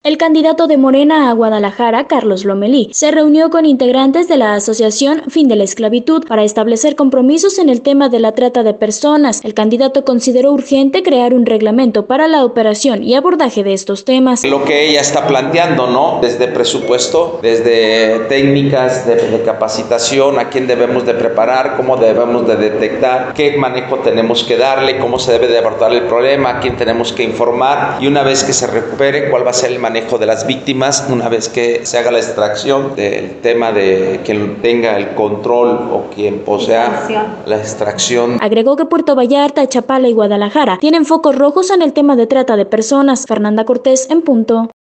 El candidato de Morena a Guadalajara, Carlos Lomelí, se reunió con integrantes de la asociación Fin de la Esclavitud para establecer compromisos en el tema de la trata de personas. El candidato consideró urgente crear un reglamento para la operación y abordaje de estos temas. Lo que ella está planteando, ¿no? Desde presupuesto, desde técnicas de capacitación, a quién debemos de preparar, cómo debemos de detectar, qué manejo tenemos que darle, cómo se debe de abordar el problema, a quién tenemos que informar y una vez que se recupere, cuál va a ser el manejo de las víctimas una vez que se haga la extracción del tema de quien tenga el control o quien posea la extracción. Agregó que Puerto Vallarta, Chapala y Guadalajara tienen focos rojos en el tema de trata de personas. Fernanda Cortés, en punto.